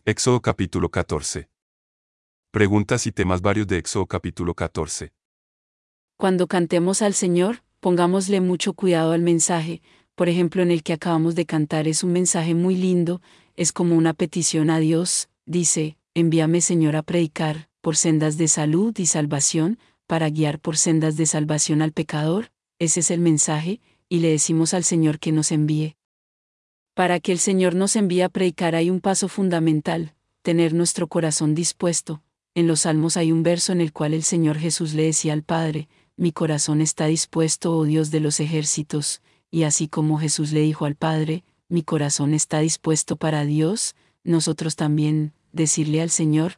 Éxodo capítulo 14. Preguntas y temas varios de Éxodo capítulo 14. Cuando cantemos al Señor, pongámosle mucho cuidado al mensaje. Por ejemplo, en el que acabamos de cantar es un mensaje muy lindo, es como una petición a Dios. Dice, envíame Señor a predicar, por sendas de salud y salvación, para guiar por sendas de salvación al pecador. Ese es el mensaje, y le decimos al Señor que nos envíe. Para que el Señor nos envíe a predicar hay un paso fundamental, tener nuestro corazón dispuesto. En los Salmos hay un verso en el cual el Señor Jesús le decía al Padre, mi corazón está dispuesto, oh Dios de los ejércitos, y así como Jesús le dijo al Padre, mi corazón está dispuesto para Dios, nosotros también, decirle al Señor,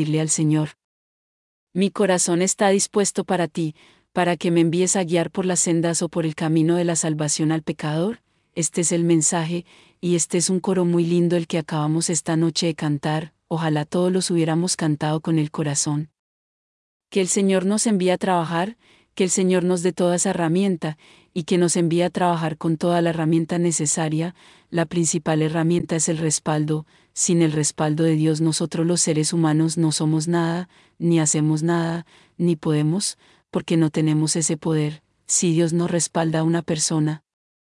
mi corazón está dispuesto para ti, para que me envíes a guiar por las sendas o por el camino de la salvación al pecador. Este es el mensaje, y este es un coro muy lindo el que acabamos esta noche de cantar, ojalá todos los hubiéramos cantado con el corazón. Que el Señor nos envíe a trabajar, que el Señor nos dé toda esa herramienta, y que nos envíe a trabajar con toda la herramienta necesaria. La principal herramienta es el respaldo. Sin el respaldo de Dios nosotros los seres humanos no somos nada, ni hacemos nada, ni podemos, porque no tenemos ese poder. Si Dios no respalda a una persona,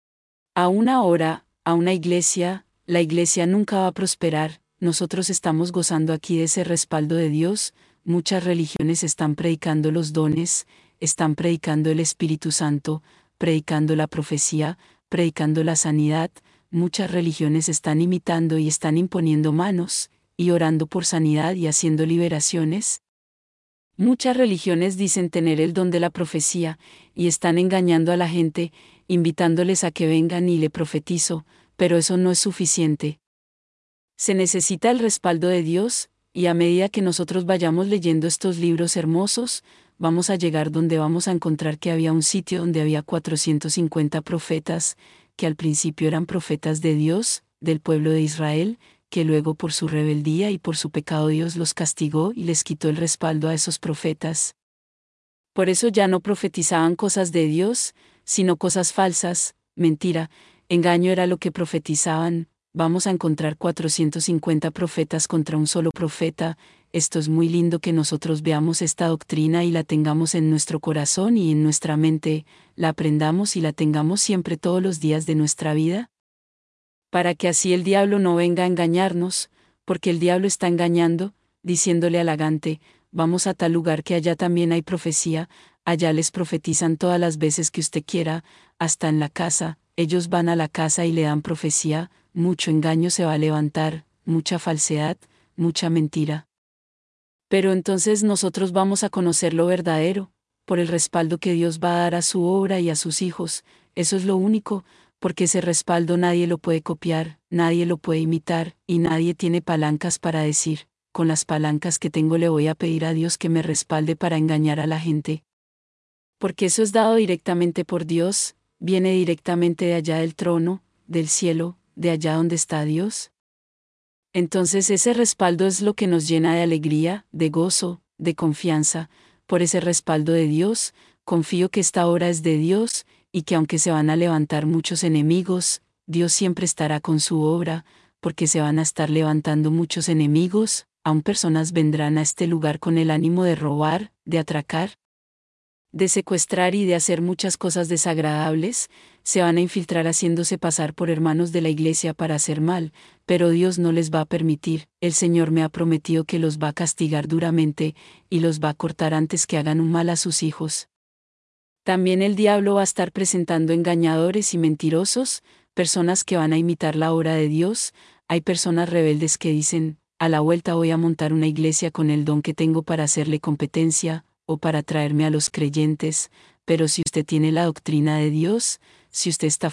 a una hora, a una iglesia, la iglesia nunca va a prosperar. Nosotros estamos gozando aquí de ese respaldo de Dios. Muchas religiones están predicando los dones, están predicando el Espíritu Santo, predicando la profecía, predicando la sanidad. Muchas religiones están imitando y están imponiendo manos, y orando por sanidad y haciendo liberaciones. Muchas religiones dicen tener el don de la profecía, y están engañando a la gente, invitándoles a que vengan y le profetizo, pero eso no es suficiente. Se necesita el respaldo de Dios, y a medida que nosotros vayamos leyendo estos libros hermosos, vamos a llegar donde vamos a encontrar que había un sitio donde había 450 profetas, que al principio eran profetas de Dios, del pueblo de Israel, que luego por su rebeldía y por su pecado Dios los castigó y les quitó el respaldo a esos profetas. Por eso ya no profetizaban cosas de Dios, sino cosas falsas, mentira, engaño era lo que profetizaban. Vamos a encontrar 450 profetas contra un solo profeta. Esto es muy lindo que nosotros veamos esta doctrina y la tengamos en nuestro corazón y en nuestra mente, la aprendamos y la tengamos siempre todos los días de nuestra vida, para que así el diablo no venga a engañarnos, porque el diablo está engañando, diciéndole al agante, vamos a tal lugar que allá también hay profecía, allá les profetizan todas las veces que usted quiera, hasta en la casa, ellos van a la casa y le dan profecía, mucho engaño se va a levantar, mucha falsedad, mucha mentira. Pero entonces nosotros vamos a conocer lo verdadero, por el respaldo que Dios va a dar a su obra y a sus hijos, eso es lo único, porque ese respaldo nadie lo puede copiar, nadie lo puede imitar, y nadie tiene palancas para decir, con las palancas que tengo le voy a pedir a Dios que me respalde para engañar a la gente. Porque eso es dado directamente por Dios, viene directamente de allá del trono, del cielo, de allá donde está Dios. Entonces ese respaldo es lo que nos llena de alegría, de gozo, de confianza. Por ese respaldo de Dios, confío que esta obra es de Dios, y que aunque se van a levantar muchos enemigos, Dios siempre estará con su obra, porque se van a estar levantando muchos enemigos, aun personas vendrán a este lugar con el ánimo de robar, de atracar, de secuestrar y de hacer muchas cosas desagradables, se van a infiltrar haciéndose pasar por hermanos de la iglesia para hacer mal, pero Dios no les va a permitir. El Señor me ha prometido que los va a castigar duramente, y los va a cortar antes que hagan un mal a sus hijos. También el diablo va a estar presentando engañadores y mentirosos, personas que van a imitar la obra de Dios. Hay personas rebeldes que dicen, a la vuelta voy a montar una iglesia con el don que tengo para hacerle competencia, o para traerme a los creyentes, pero si usted tiene la doctrina de Dios, si usted está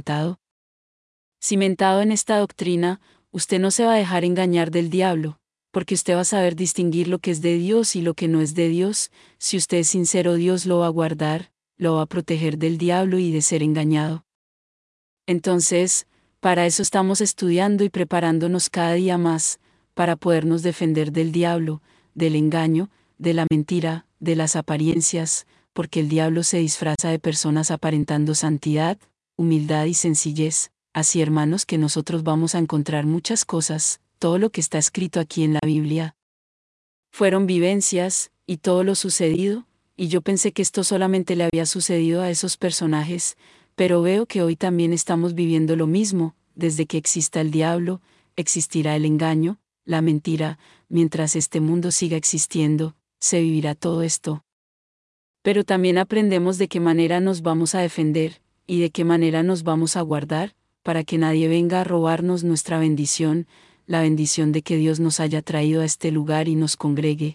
cimentado en esta doctrina, usted no se va a dejar engañar del diablo, porque usted va a saber distinguir lo que es de Dios y lo que no es de Dios. Si usted es sincero, Dios lo va a guardar, lo va a proteger del diablo y de ser engañado. Entonces, para eso estamos estudiando y preparándonos cada día más, para podernos defender del diablo, del engaño, de la mentira, de las apariencias, porque el diablo se disfraza de personas aparentando santidad, humildad y sencillez. Así, hermanos, que nosotros vamos a encontrar muchas cosas, todo lo que está escrito aquí en la Biblia. Fueron vivencias, y todo lo sucedido, y yo pensé que esto solamente le había sucedido a esos personajes, pero veo que hoy también estamos viviendo lo mismo. Desde que exista el diablo, existirá el engaño, la mentira, mientras este mundo siga existiendo, se vivirá todo esto. Pero también aprendemos de qué manera nos vamos a defender, y de qué manera nos vamos a guardar, para que nadie venga a robarnos nuestra bendición, la bendición de que Dios nos haya traído a este lugar y nos congregue.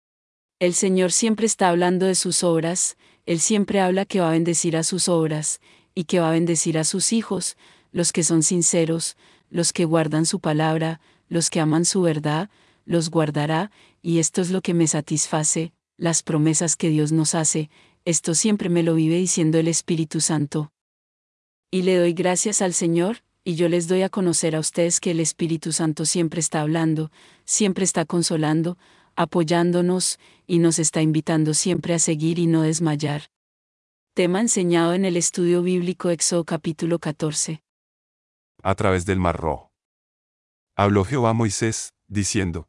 El Señor siempre está hablando de sus obras, Él siempre habla que va a bendecir a sus obras, y que va a bendecir a sus hijos, los que son sinceros, los que guardan su palabra, los que aman su verdad, los guardará, y esto es lo que me satisface, las promesas que Dios nos hace, esto siempre me lo vive diciendo el Espíritu Santo. Y le doy gracias al Señor, y yo les doy a conocer a ustedes que el Espíritu Santo siempre está hablando, siempre está consolando, apoyándonos, y nos está invitando siempre a seguir y no desmayar. Tema enseñado en el estudio bíblico Éxodo capítulo 14. A través del Mar Rojo. Habló Jehová a Moisés, diciendo: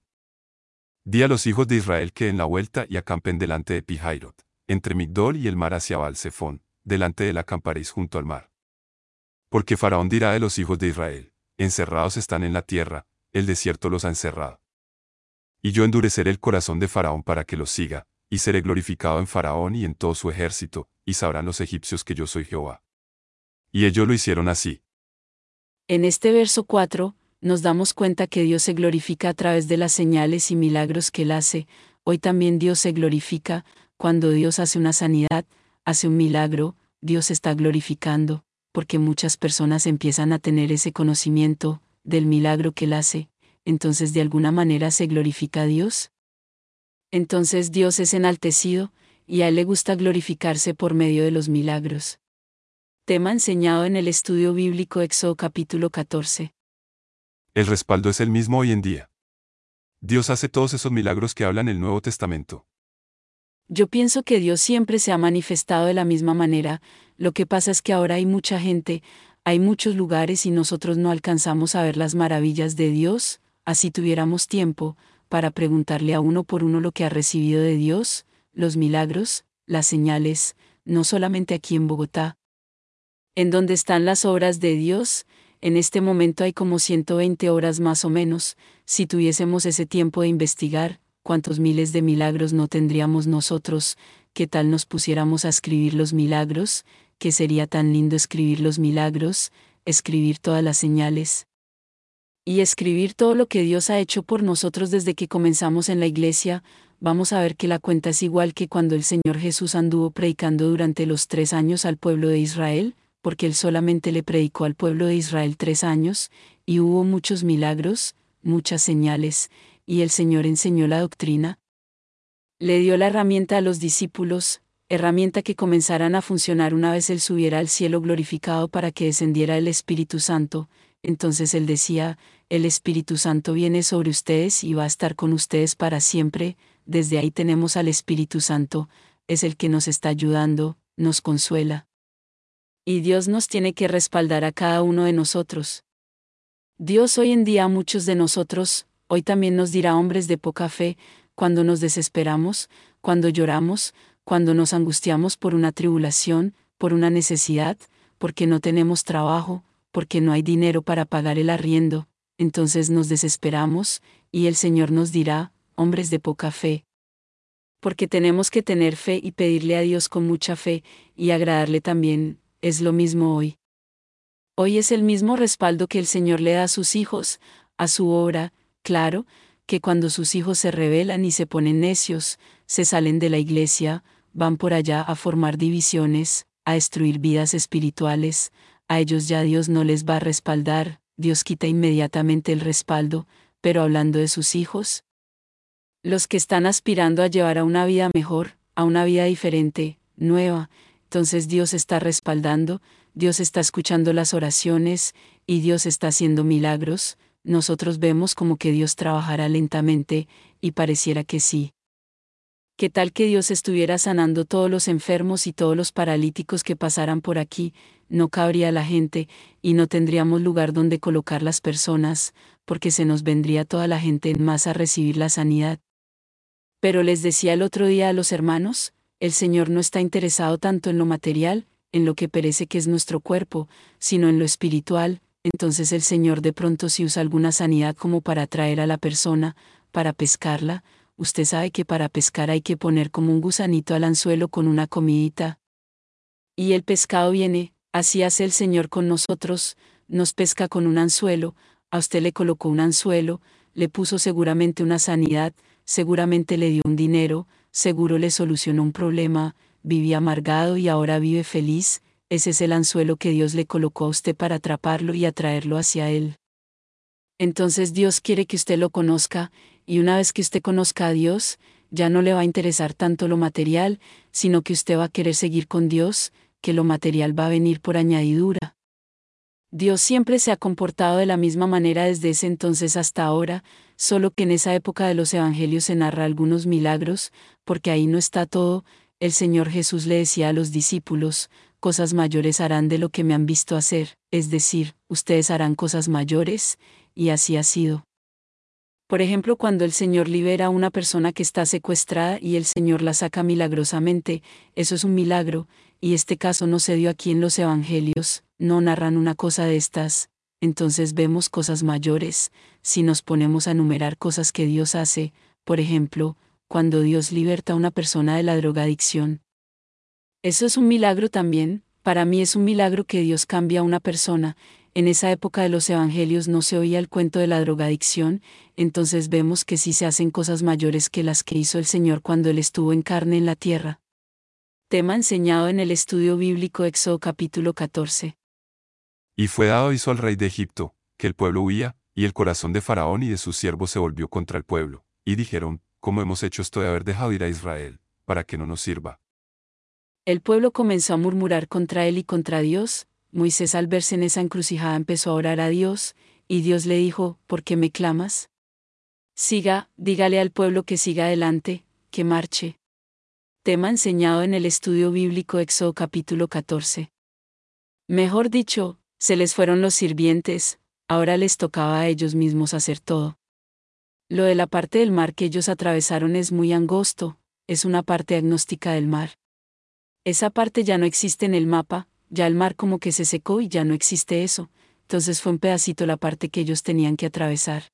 Di a los hijos de Israel que den la vuelta y acampen delante de Pi-Hairot, entre Migdol y el mar hacia Baal-Zephón, delante de él acamparéis junto al mar. Porque Faraón dirá de los hijos de Israel: encerrados están en la tierra, el desierto los ha encerrado. Y yo endureceré el corazón de Faraón para que los siga, y seré glorificado en Faraón y en todo su ejército, y sabrán los egipcios que yo soy Jehová. Y ellos lo hicieron así. En este verso 4, nos damos cuenta que Dios se glorifica a través de las señales y milagros que Él hace. Hoy también Dios se glorifica, cuando Dios hace una sanidad, hace un milagro, Dios está glorificando, porque muchas personas empiezan a tener ese conocimiento del milagro que Él hace, entonces de alguna manera se glorifica a Dios. Entonces Dios es enaltecido, y a Él le gusta glorificarse por medio de los milagros. Tema enseñado en el estudio bíblico Éxodo capítulo 14. El respaldo es el mismo hoy en día. Dios hace todos esos milagros que hablan el Nuevo Testamento. Yo pienso que Dios siempre se ha manifestado de la misma manera, lo que pasa es que ahora hay mucha gente, hay muchos lugares y nosotros no alcanzamos a ver las maravillas de Dios, así tuviéramos tiempo, para preguntarle a uno por uno lo que ha recibido de Dios, los milagros, las señales, no solamente aquí en Bogotá. ¿En dónde están las obras de Dios? En este momento hay como 120 horas más o menos. Si tuviésemos ese tiempo de investigar, ¿cuántos miles de milagros no tendríamos nosotros? ¿Qué tal nos pusiéramos a escribir los milagros? ¿Qué sería tan lindo escribir los milagros, escribir todas las señales? Y escribir todo lo que Dios ha hecho por nosotros desde que comenzamos en la iglesia. Vamos a ver que la cuenta es igual que cuando el Señor Jesús anduvo predicando durante los 3 años al pueblo de Israel, porque Él solamente le predicó al pueblo de Israel 3 años, y hubo muchos milagros, muchas señales, y el Señor enseñó la doctrina. Le dio la herramienta a los discípulos, herramienta que comenzaran a funcionar una vez Él subiera al cielo glorificado para que descendiera el Espíritu Santo. Entonces Él decía: el Espíritu Santo viene sobre ustedes y va a estar con ustedes para siempre. Desde ahí tenemos al Espíritu Santo, es el que nos está ayudando, nos consuela. Y Dios nos tiene que respaldar a cada uno de nosotros. Dios hoy en día a muchos de nosotros, hoy también nos dirá hombres de poca fe, cuando nos desesperamos, cuando lloramos, cuando nos angustiamos por una tribulación, por una necesidad, porque no tenemos trabajo, porque no hay dinero para pagar el arriendo, entonces nos desesperamos, y el Señor nos dirá, hombres de poca fe. Porque tenemos que tener fe y pedirle a Dios con mucha fe, y agradarle también. Es lo mismo hoy. Hoy es el mismo respaldo que el Señor le da a sus hijos, a su obra, claro, que cuando sus hijos se rebelan y se ponen necios, se salen de la iglesia, van por allá a formar divisiones, a destruir vidas espirituales, a ellos ya Dios no les va a respaldar, Dios quita inmediatamente el respaldo, pero hablando de sus hijos, los que están aspirando a llevar a una vida mejor, a una vida diferente, nueva, entonces Dios está respaldando, Dios está escuchando las oraciones, y Dios está haciendo milagros. Nosotros vemos como que Dios trabajará lentamente, y pareciera que sí. ¿Qué tal que Dios estuviera sanando todos los enfermos y todos los paralíticos que pasaran por aquí? no cabría la gente, y no tendríamos lugar donde colocar las personas, porque se nos vendría toda la gente en masa a recibir la sanidad. Pero les decía el otro día a los hermanos, el Señor no está interesado tanto en lo material, en lo que perece que es nuestro cuerpo, sino en lo espiritual. Entonces el Señor de pronto si usa alguna sanidad como para atraer a la persona, para pescarla. Usted sabe que para pescar hay que poner como un gusanito al anzuelo con una comidita. Y el pescado viene, así hace el Señor con nosotros, nos pesca con un anzuelo, a usted le colocó un anzuelo, le puso seguramente una sanidad, seguramente le dio un dinero, seguro le solucionó un problema, vivía amargado y ahora vive feliz. Ese es el anzuelo que Dios le colocó a usted para atraparlo y atraerlo hacia Él. Entonces Dios quiere que usted lo conozca, y una vez que usted conozca a Dios, ya no le va a interesar tanto lo material, sino que usted va a querer seguir con Dios, que lo material va a venir por añadidura. Dios siempre se ha comportado de la misma manera desde ese entonces hasta ahora, solo que en esa época de los evangelios se narra algunos milagros, porque ahí no está todo. El Señor Jesús le decía a los discípulos, cosas mayores harán de lo que me han visto hacer, es decir, ustedes harán cosas mayores, y así ha sido. Por ejemplo, cuando el Señor libera a una persona que está secuestrada y el Señor la saca milagrosamente, eso es un milagro, y este caso no se dio aquí en los evangelios, no narran una cosa de estas. Entonces vemos cosas mayores, si nos ponemos a enumerar cosas que Dios hace, por ejemplo, cuando Dios liberta a una persona de la drogadicción. Eso es un milagro también, para mí es un milagro que Dios cambia a una persona. En esa época de los evangelios no se oía el cuento de la drogadicción, entonces vemos que sí se hacen cosas mayores que las que hizo el Señor cuando Él estuvo en carne en la tierra. Tema enseñado en el estudio bíblico Éxodo capítulo 14. Y fue dado aviso al rey de Egipto, que el pueblo huía, y el corazón de Faraón y de sus siervos se volvió contra el pueblo, y dijeron, ¿cómo hemos hecho esto de haber dejado ir a Israel, para que no nos sirva? El pueblo comenzó a murmurar contra él y contra Dios. Moisés al verse en esa encrucijada empezó a orar a Dios, y Dios le dijo, ¿por qué me clamas? Dígale al pueblo que siga adelante, que marche. Tema enseñado en el estudio bíblico Éxodo capítulo 14. Mejor dicho, se les fueron los sirvientes, ahora les tocaba a ellos mismos hacer todo. Lo de la parte del mar que ellos atravesaron es muy angosto, es una parte agnóstica del mar. Esa parte ya no existe en el mapa, ya el mar como que se secó y ya no existe eso, entonces fue un pedacito la parte que ellos tenían que atravesar.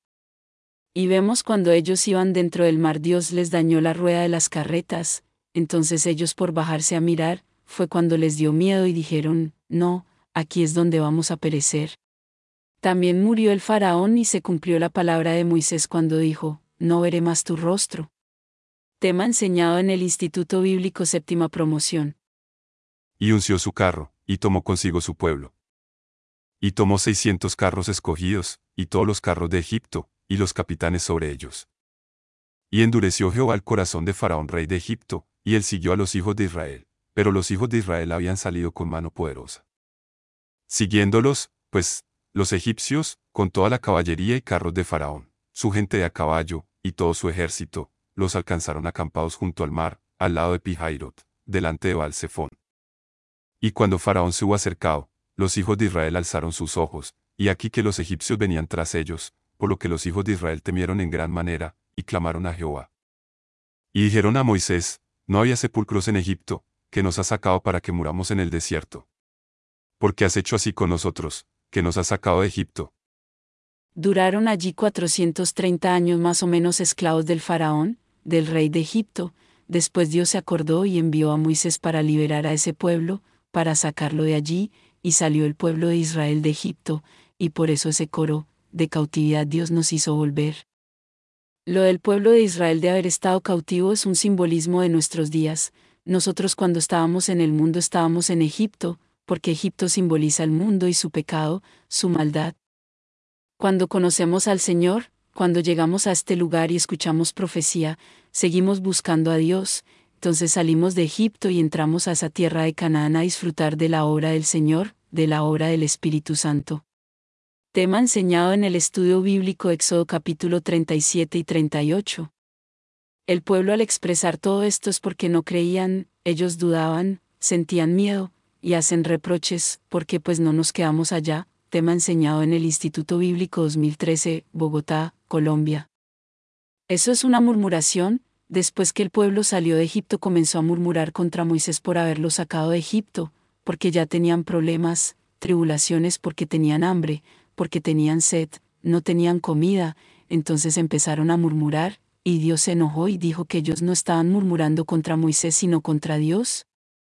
Y vemos cuando ellos iban dentro del mar Dios les dañó la rueda de las carretas, entonces ellos por bajarse a mirar, fue cuando les dio miedo y dijeron, no, aquí es donde vamos a perecer. También murió el faraón y se cumplió la palabra de Moisés cuando dijo, no veré más tu rostro. Tema enseñado en el Instituto Bíblico Séptima Promoción. Y unció su carro, y tomó consigo su pueblo. Y tomó 600 carros escogidos, y todos los carros de Egipto, y los capitanes sobre ellos. Y endureció Jehová el corazón de Faraón rey de Egipto, y él siguió a los hijos de Israel, pero los hijos de Israel habían salido con mano poderosa. Siguiéndolos, pues, los egipcios, con toda la caballería y carros de Faraón, su gente de a caballo, y todo su ejército, los alcanzaron acampados junto al mar, al lado de Pi-Hairot, delante de Baal-Zephón. Y cuando Faraón se hubo acercado, los hijos de Israel alzaron sus ojos, y aquí que los egipcios venían tras ellos, por lo que los hijos de Israel temieron en gran manera, y clamaron a Jehová. Y dijeron a Moisés, no había sepulcros en Egipto, que nos has sacado para que muramos en el desierto. ¿Por qué has hecho así con nosotros, que nos has sacado de Egipto? Duraron allí 430 años más o menos esclavos del faraón, del rey de Egipto. Después Dios se acordó y envió a Moisés para liberar a ese pueblo, para sacarlo de allí, y salió el pueblo de Israel de Egipto, y por eso ese coro de cautividad Dios nos hizo volver. Lo del pueblo de Israel de haber estado cautivo es un simbolismo de nuestros días. Nosotros cuando estábamos en el mundo estábamos en Egipto, porque Egipto simboliza el mundo y su pecado, su maldad. Cuando conocemos al Señor, cuando llegamos a este lugar y escuchamos profecía, seguimos buscando a Dios, entonces salimos de Egipto y entramos a esa tierra de Canaán a disfrutar de la obra del Señor, de la obra del Espíritu Santo. Tema enseñado en el estudio bíblico Éxodo capítulo 37 y 38. El pueblo al expresar todo esto es porque no creían, ellos dudaban, sentían miedo, y hacen reproches, porque pues no nos quedamos allá, tema enseñado en el Instituto Bíblico 2013, Bogotá, Colombia. Eso es una murmuración. Después que el pueblo salió de Egipto comenzó a murmurar contra Moisés por haberlo sacado de Egipto, porque ya tenían problemas, tribulaciones porque tenían hambre, porque tenían sed, no tenían comida, entonces empezaron a murmurar, y Dios se enojó y dijo que ellos no estaban murmurando contra Moisés sino contra Dios.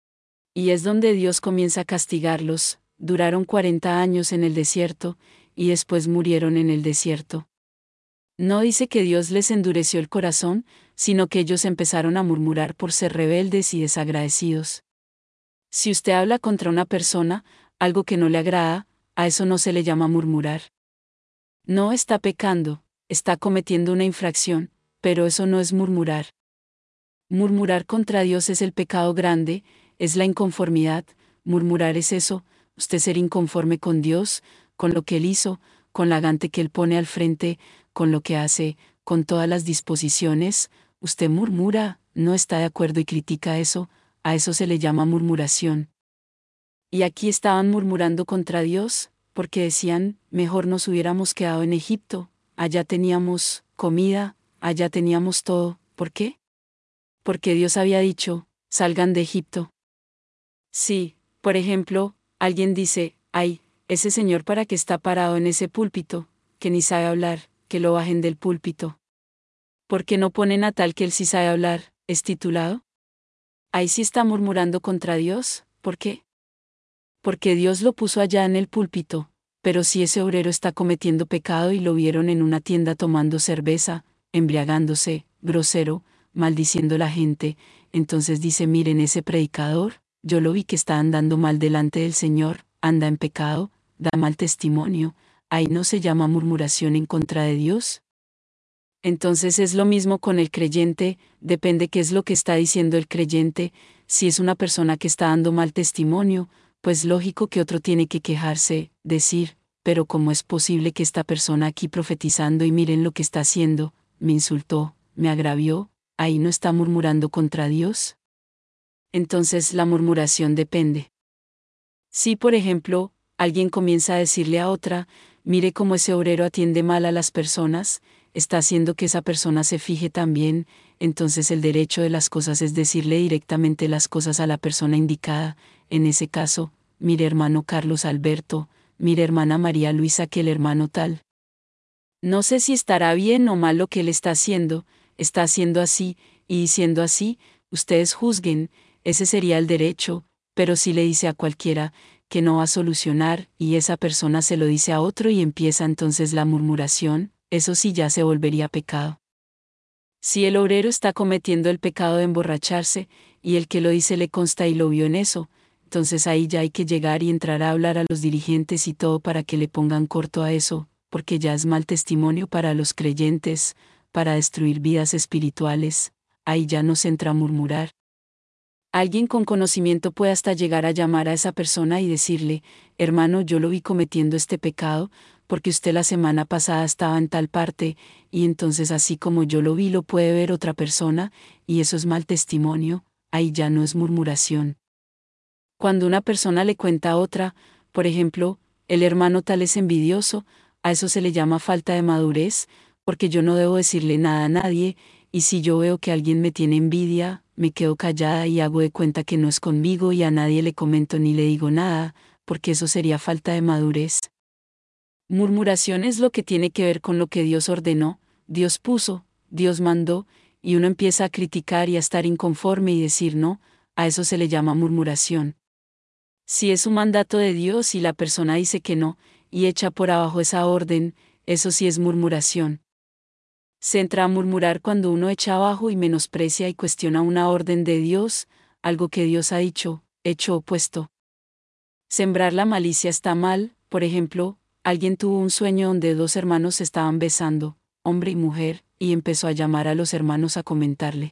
Y es donde Dios comienza a castigarlos. Duraron 40 años en el desierto, y después murieron en el desierto. No dice que Dios les endureció el corazón, sino que ellos empezaron a murmurar por ser rebeldes y desagradecidos. Si usted habla contra una persona, algo que no le agrada, a eso no se le llama murmurar. No está pecando, está cometiendo una infracción, pero eso no es murmurar. Murmurar contra Dios es el pecado grande, es la inconformidad. Murmurar es eso, usted ser inconforme con Dios, con lo que Él hizo, con la gante que Él pone al frente, con lo que hace, con todas las disposiciones. Usted murmura, no está de acuerdo y critica eso, a eso se le llama murmuración. Y aquí estaban murmurando contra Dios, porque decían, mejor nos hubiéramos quedado en Egipto, allá teníamos comida, allá teníamos todo. ¿Por qué? Porque Dios había dicho, salgan de Egipto. Sí, por ejemplo, alguien dice, ay, ese señor para que está parado en ese púlpito, que ni sabe hablar, que lo bajen del púlpito. ¿Por qué no ponen a tal que él sí sabe hablar, es titulado? Ahí sí está murmurando contra Dios, ¿por qué? Porque Dios lo puso allá en el púlpito, pero si ese obrero está cometiendo pecado y lo vieron en una tienda tomando cerveza, embriagándose, grosero, maldiciendo a la gente, entonces dice, miren ese predicador, yo lo vi que está andando mal delante del Señor, anda en pecado, da mal testimonio, ahí no se llama murmuración en contra de Dios. Entonces es lo mismo con el creyente, depende qué es lo que está diciendo el creyente, si es una persona que está dando mal testimonio, pues lógico que otro tiene que quejarse, decir, pero ¿cómo es posible que esta persona aquí profetizando y miren lo que está haciendo, me insultó, me agravió, ahí no está murmurando contra Dios? Entonces la murmuración depende. Si, por ejemplo, alguien comienza a decirle a otra, mire cómo ese obrero atiende mal a las personas, está haciendo que esa persona se fije también, entonces el derecho de las cosas es decirle directamente las cosas a la persona indicada, en ese caso, mire hermano Carlos Alberto, mire hermana María Luisa que el hermano tal. No sé si estará bien o mal lo que él está haciendo así, y diciendo así, ustedes juzguen, ese sería el derecho, pero si le dice a cualquiera, que no va a solucionar, y esa persona se lo dice a otro y empieza entonces la murmuración, eso sí ya se volvería pecado. Si el obrero está cometiendo el pecado de emborracharse, y el que lo dice le consta y lo vio en eso, entonces ahí ya hay que llegar y entrar a hablar a los dirigentes y todo para que le pongan corto a eso, porque ya es mal testimonio para los creyentes, para destruir vidas espirituales, ahí ya no se entra a murmurar. Alguien con conocimiento puede hasta llegar a llamar a esa persona y decirle, hermano, yo lo vi cometiendo este pecado, porque usted la semana pasada estaba en tal parte, y entonces así como yo lo vi lo puede ver otra persona, y eso es mal testimonio, ahí ya no es murmuración. Cuando una persona le cuenta a otra, por ejemplo, el hermano tal es envidioso, a eso se le llama falta de madurez, porque yo no debo decirle nada a nadie, y si yo veo que alguien me tiene envidia, me quedo callada y hago de cuenta que no es conmigo y a nadie le comento ni le digo nada, porque eso sería falta de madurez. Murmuración es lo que tiene que ver con lo que Dios ordenó, Dios puso, Dios mandó, y uno empieza a criticar y a estar inconforme y decir no, a eso se le llama murmuración. Si es un mandato de Dios y la persona dice que no, y echa por abajo esa orden, eso sí es murmuración. Se entra a murmurar cuando uno echa abajo y menosprecia y cuestiona una orden de Dios, algo que Dios ha dicho, hecho o puesto. Sembrar la malicia está mal, por ejemplo, alguien tuvo un sueño donde dos hermanos se estaban besando, hombre y mujer, y empezó a llamar a los hermanos a comentarle.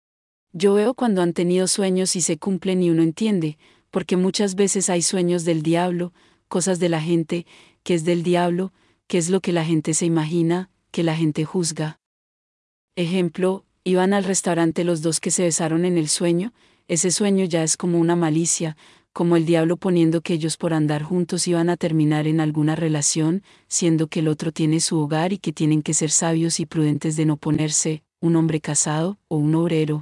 Yo veo cuando han tenido sueños y se cumplen y uno entiende, porque muchas veces hay sueños del diablo, cosas de la gente, que es del diablo, que es lo que la gente se imagina, que la gente juzga. Ejemplo, iban al restaurante los dos que se besaron en el sueño, ese sueño ya es como una malicia, como el diablo poniendo que ellos por andar juntos iban a terminar en alguna relación, siendo que el otro tiene su hogar y que tienen que ser sabios y prudentes de no ponerse, un hombre casado o un obrero.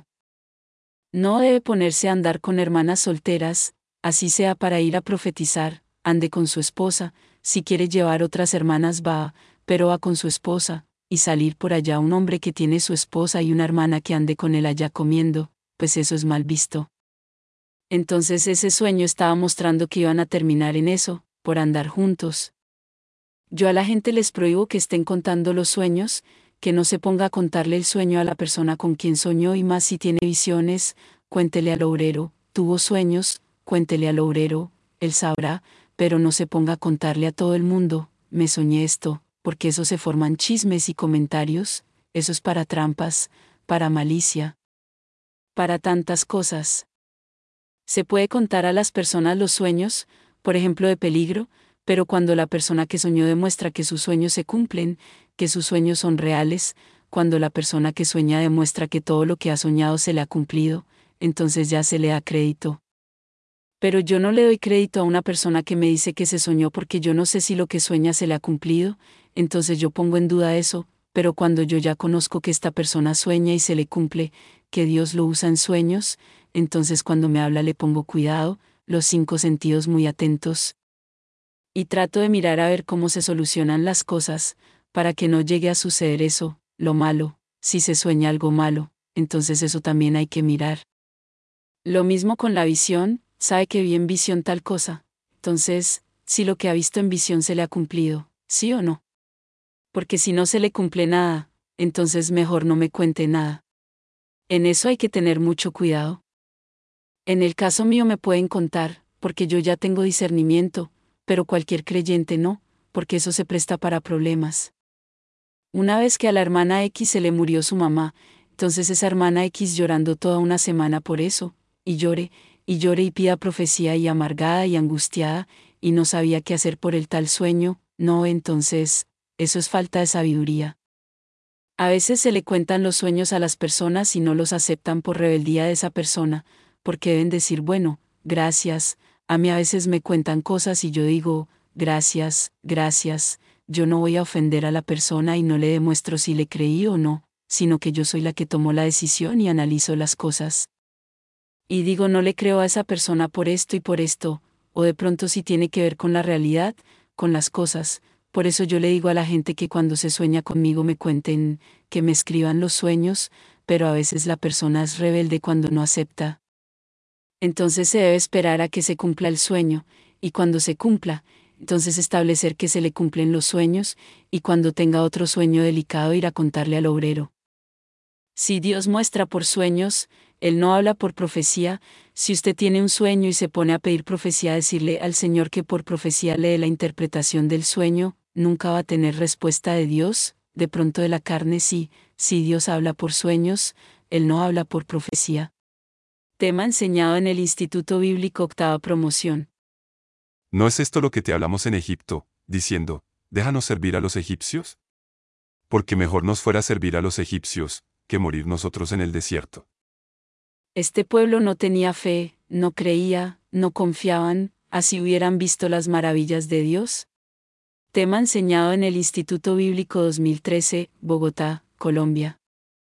No debe ponerse a andar con hermanas solteras, así sea para ir a profetizar, ande con su esposa, si quiere llevar otras hermanas va, pero va con su esposa, y salir por allá un hombre que tiene su esposa y una hermana que ande con él allá comiendo, pues eso es mal visto. Entonces ese sueño estaba mostrando que iban a terminar en eso, por andar juntos. Yo a la gente les prohíbo que estén contando los sueños, que no se ponga a contarle el sueño a la persona con quien soñó y más si tiene visiones, cuéntele al obrero, tuvo sueños, cuéntele al obrero, él sabrá, pero no se ponga a contarle a todo el mundo, me soñé esto, porque eso se forman chismes y comentarios, eso es para trampas, para malicia, para tantas cosas. Se puede contar a las personas los sueños, por ejemplo de peligro, pero cuando la persona que soñó demuestra que sus sueños se cumplen, que sus sueños son reales, cuando la persona que sueña demuestra que todo lo que ha soñado se le ha cumplido, entonces ya se le da crédito. Pero yo no le doy crédito a una persona que me dice que se soñó porque yo no sé si lo que sueña se le ha cumplido, entonces yo pongo en duda eso, pero cuando yo ya conozco que esta persona sueña y se le cumple, que Dios lo usa en sueños, entonces cuando me habla le pongo cuidado, los 5 sentidos muy atentos. Y trato de mirar a ver cómo se solucionan las cosas, para que no llegue a suceder eso, lo malo, si se sueña algo malo, entonces eso también hay que mirar. Lo mismo con la visión, sabe que vi en visión tal cosa, entonces, si lo que ha visto en visión se le ha cumplido, ¿sí o no? Porque si no se le cumple nada, entonces mejor no me cuente nada. En eso hay que tener mucho cuidado. En el caso mío me pueden contar, porque yo ya tengo discernimiento, pero cualquier creyente no, porque eso se presta para problemas. Una vez que a la hermana X se le murió su mamá, entonces esa hermana X llorando toda una semana por eso, y llore y pida profecía y amargada y angustiada, y no sabía qué hacer por el tal sueño, no, entonces, eso es falta de sabiduría. A veces se le cuentan los sueños a las personas y no los aceptan por rebeldía de esa persona, porque deben decir, bueno, gracias, a mí a veces me cuentan cosas y yo digo, gracias, gracias, yo no voy a ofender a la persona y no le demuestro si le creí o no, sino que yo soy la que tomó la decisión y analizo las cosas. Y digo, no le creo a esa persona por esto y por esto, o de pronto si tiene que ver con la realidad, con las cosas. Por eso yo le digo a la gente que cuando se sueña conmigo me cuenten, que me escriban los sueños, pero a veces la persona es rebelde cuando no acepta. Entonces se debe esperar a que se cumpla el sueño, y cuando se cumpla, entonces establecer que se le cumplen los sueños, y cuando tenga otro sueño delicado ir a contarle al obrero. Si Dios muestra por sueños, Él no habla por profecía. Si usted tiene un sueño y se pone a pedir profecía, decirle al Señor que por profecía lee la interpretación del sueño, nunca va a tener respuesta de Dios. De pronto de la carne sí, si Dios habla por sueños, Él no habla por profecía. Tema enseñado en el Instituto Bíblico Octava Promoción. ¿No es esto lo que te hablamos en Egipto, diciendo, déjanos servir a los egipcios? Porque mejor nos fuera servir a los egipcios, que morir nosotros en el desierto. Este pueblo no tenía fe, no creía, no confiaban, así hubieran visto las maravillas de Dios. Tema enseñado en el Instituto Bíblico 2013, Bogotá, Colombia.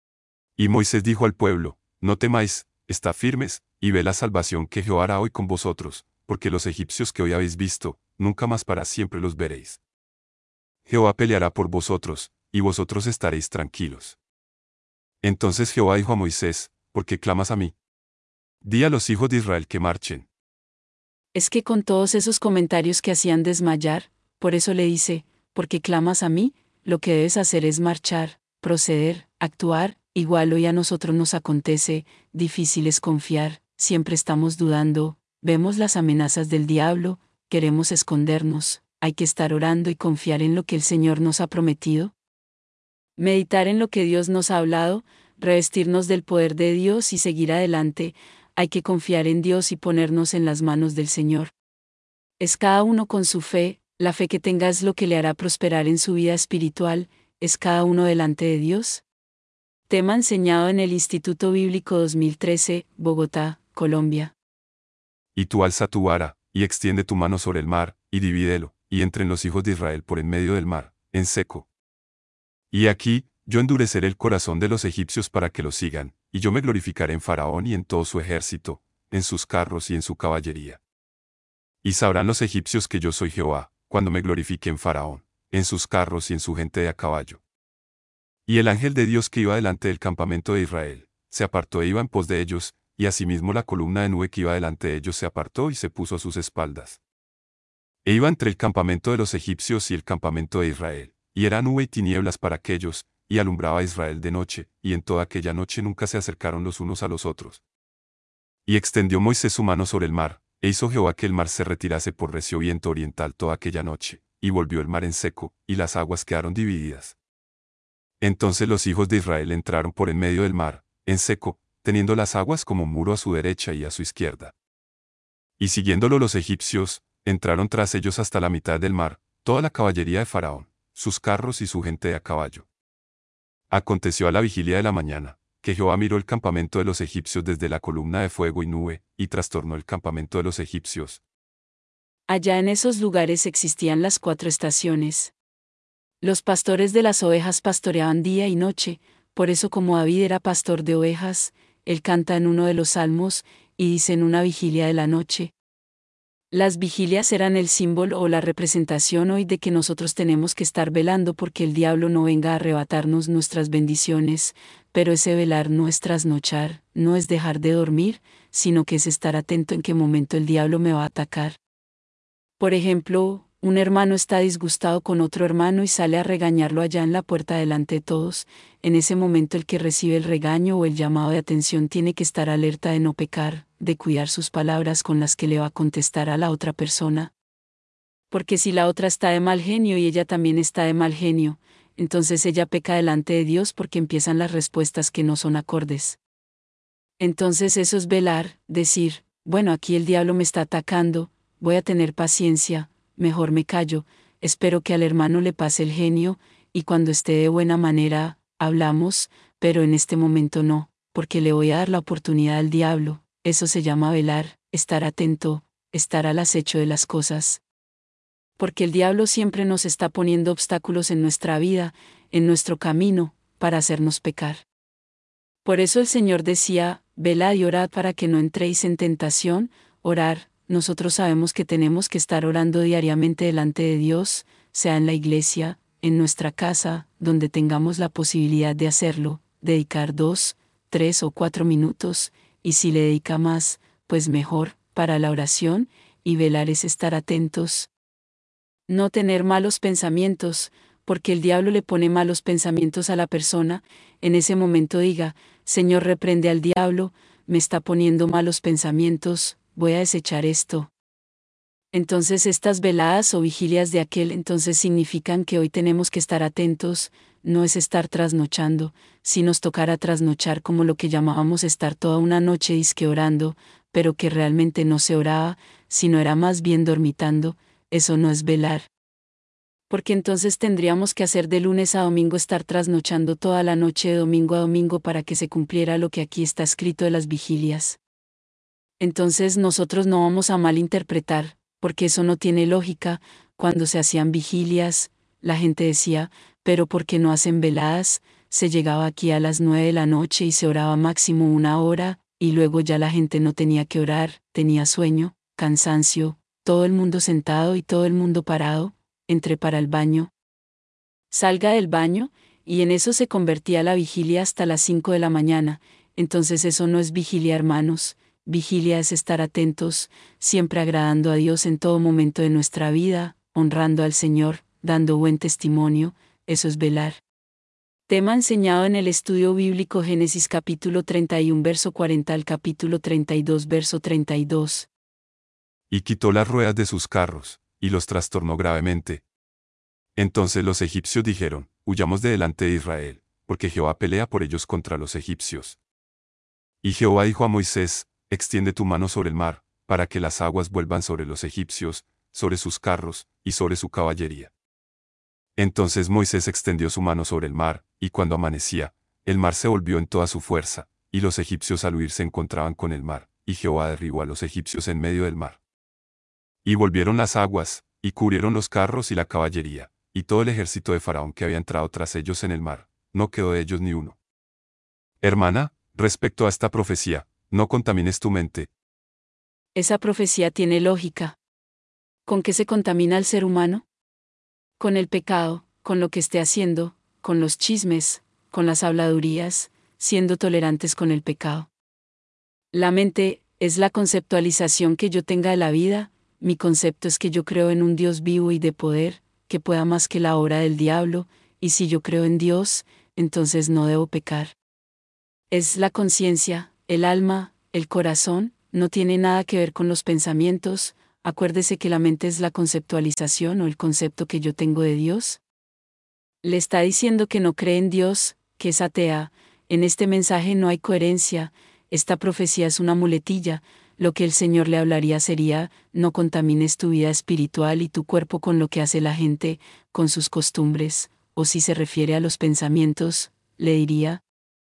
Y Moisés dijo al pueblo, no temáis, estad firmes, y ve la salvación que Jehová hará hoy con vosotros, porque los egipcios que hoy habéis visto, nunca más para siempre los veréis. Jehová peleará por vosotros, y vosotros estaréis tranquilos. Entonces Jehová dijo a Moisés, ¿por qué clamas a mí? Di a los hijos de Israel que marchen. Es que con todos esos comentarios que hacían desmayar, por eso le dice, porque clamas a mí, lo que debes hacer es marchar, proceder, actuar, igual hoy a nosotros nos acontece, difícil es confiar, siempre estamos dudando, vemos las amenazas del diablo, queremos escondernos, hay que estar orando y confiar en lo que el Señor nos ha prometido. Meditar en lo que Dios nos ha hablado, revestirnos del poder de Dios y seguir adelante, hay que confiar en Dios y ponernos en las manos del Señor. Es cada uno con su fe, la fe que tenga es lo que le hará prosperar en su vida espiritual, es cada uno delante de Dios. Tema enseñado en el Instituto Bíblico 2013, Bogotá, Colombia. Y tú alza tu vara, y extiende tu mano sobre el mar, y divídelo, y entren los hijos de Israel por en medio del mar, en seco. Y aquí, yo endureceré el corazón de los egipcios para que los sigan, y yo me glorificaré en Faraón y en todo su ejército, en sus carros y en su caballería. Y sabrán los egipcios que yo soy Jehová, cuando me glorifique en Faraón, en sus carros y en su gente de a caballo. Y el ángel de Dios que iba delante del campamento de Israel, se apartó e iba en pos de ellos, y asimismo la columna de nube que iba delante de ellos se apartó y se puso a sus espaldas. E iba entre el campamento de los egipcios y el campamento de Israel, y era nube y tinieblas para aquellos, y alumbraba a Israel de noche, y en toda aquella noche nunca se acercaron los unos a los otros. Y extendió Moisés su mano sobre el mar, e hizo Jehová que el mar se retirase por recio viento oriental toda aquella noche, y volvió el mar en seco, y las aguas quedaron divididas. Entonces los hijos de Israel entraron por en medio del mar, en seco, teniendo las aguas como muro a su derecha y a su izquierda. Y siguiéndolo los egipcios, entraron tras ellos hasta la mitad del mar, toda la caballería de Faraón, sus carros y su gente de a caballo. Aconteció a la vigilia de la mañana, que Jehová miró el campamento de los egipcios desde la columna de fuego y nube, y trastornó el campamento de los egipcios. Allá en esos lugares existían las 4 estaciones. Los pastores de las ovejas pastoreaban día y noche, por eso como David era pastor de ovejas, él canta en uno de los salmos, y dice en una vigilia de la noche. Las vigilias eran el símbolo o la representación hoy de que nosotros tenemos que estar velando porque el diablo no venga a arrebatarnos nuestras bendiciones, pero ese velar no es trasnochar, no es dejar de dormir, sino que es estar atento en qué momento el diablo me va a atacar. Por ejemplo, un hermano está disgustado con otro hermano y sale a regañarlo allá en la puerta delante de todos. En ese momento el que recibe el regaño o el llamado de atención tiene que estar alerta de no pecar, de cuidar sus palabras con las que le va a contestar a la otra persona. Porque si la otra está de mal genio y ella también está de mal genio, entonces ella peca delante de Dios porque empiezan las respuestas que no son acordes. Entonces eso es velar, decir, bueno, aquí el diablo me está atacando, voy a tener paciencia, mejor me callo, espero que al hermano le pase el genio, y cuando esté de buena manera, hablamos, pero en este momento no, porque le voy a dar la oportunidad al diablo. Eso se llama velar, estar atento, estar al acecho de las cosas. Porque el diablo siempre nos está poniendo obstáculos en nuestra vida, en nuestro camino, para hacernos pecar. Por eso el Señor decía, velad y orad para que no entréis en tentación. Orar, nosotros sabemos que tenemos que estar orando diariamente delante de Dios, sea en la iglesia, en nuestra casa, donde tengamos la posibilidad de hacerlo, dedicar 2, 3 o 4 minutos, y si le dedica más, pues mejor, para la oración, y velar es estar atentos. No tener malos pensamientos, porque el diablo le pone malos pensamientos a la persona, en ese momento diga, Señor, reprende al diablo, me está poniendo malos pensamientos, voy a desechar esto. Entonces estas veladas o vigilias de aquel entonces significan que hoy tenemos que estar atentos, no es estar trasnochando, si nos tocara trasnochar como lo que llamábamos estar toda una noche disque orando, pero que realmente no se oraba, sino era más bien dormitando, eso no es velar. Porque entonces tendríamos que hacer de lunes a domingo estar trasnochando toda la noche de domingo a domingo para que se cumpliera lo que aquí está escrito de las vigilias. Entonces nosotros no vamos a malinterpretar, porque eso no tiene lógica. Cuando se hacían vigilias, la gente decía, pero ¿por qué no hacen veladas? Se llegaba aquí a las 9 de la noche y se oraba máximo 1 hora, y luego ya la gente no tenía que orar, tenía sueño, cansancio, todo el mundo sentado y todo el mundo parado, entré para el baño. Salga del baño, y en eso se convertía la vigilia hasta las 5 de la mañana, entonces eso no es vigilia, hermanos. Vigilia es estar atentos, siempre agradando a Dios en todo momento de nuestra vida, honrando al Señor, dando buen testimonio, eso es velar. Tema enseñado en el estudio bíblico Génesis capítulo 31 verso 40 al capítulo 32 verso 32. Y quitó las ruedas de sus carros, y los trastornó gravemente. Entonces los egipcios dijeron, huyamos de delante de Israel, porque Jehová pelea por ellos contra los egipcios. Y Jehová dijo a Moisés, extiende tu mano sobre el mar, para que las aguas vuelvan sobre los egipcios, sobre sus carros, y sobre su caballería. Entonces Moisés extendió su mano sobre el mar, y cuando amanecía, el mar se volvió en toda su fuerza, y los egipcios al huir se encontraban con el mar, y Jehová derribó a los egipcios en medio del mar. Y volvieron las aguas, y cubrieron los carros y la caballería, y todo el ejército de Faraón que había entrado tras ellos en el mar, no quedó de ellos ni uno. Hermana, respecto a esta profecía, no contamines tu mente. Esa profecía tiene lógica. ¿Con qué se contamina el ser humano? Con el pecado, con lo que esté haciendo, con los chismes, con las habladurías, siendo tolerantes con el pecado. La mente es la conceptualización que yo tenga de la vida. Mi concepto es que yo creo en un Dios vivo y de poder, que pueda más que la obra del diablo, y si yo creo en Dios, entonces no debo pecar. Es la conciencia, el alma, el corazón, no tiene nada que ver con los pensamientos. Acuérdese que la mente es la conceptualización o el concepto que yo tengo de Dios. Le está diciendo que no cree en Dios, que es atea. En este mensaje no hay coherencia. Esta profecía es una muletilla. Lo que el Señor le hablaría sería: no contamines tu vida espiritual y tu cuerpo con lo que hace la gente, con sus costumbres, o si se refiere a los pensamientos, le diría: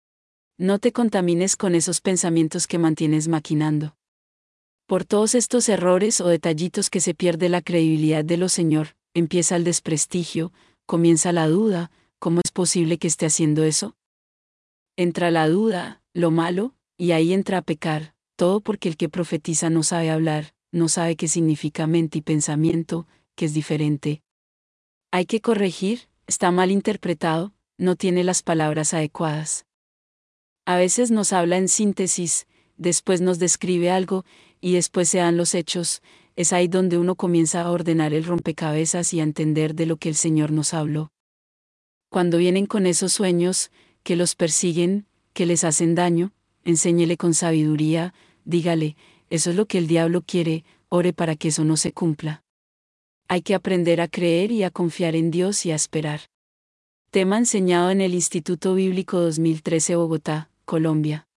no te contamines con esos pensamientos que mantienes maquinando. Por todos estos errores o detallitos que se pierde la credibilidad de lo Señor, empieza el desprestigio, comienza la duda. ¿Cómo es posible que esté haciendo eso? Entra la duda, lo malo, y ahí entra a pecar, todo porque el que profetiza no sabe hablar, no sabe qué significa mente y pensamiento, que es diferente. Hay que corregir, está mal interpretado, no tiene las palabras adecuadas. A veces nos habla en síntesis, después nos describe algo, y después se dan los hechos. Es ahí donde uno comienza a ordenar el rompecabezas y a entender de lo que el Señor nos habló. Cuando vienen con esos sueños, que los persiguen, que les hacen daño, enséñele con sabiduría, dígale: eso es lo que el diablo quiere, ore para que eso no se cumpla. Hay que aprender a creer y a confiar en Dios y a esperar. Tema enseñado en el Instituto Bíblico 2013, Bogotá, Colombia.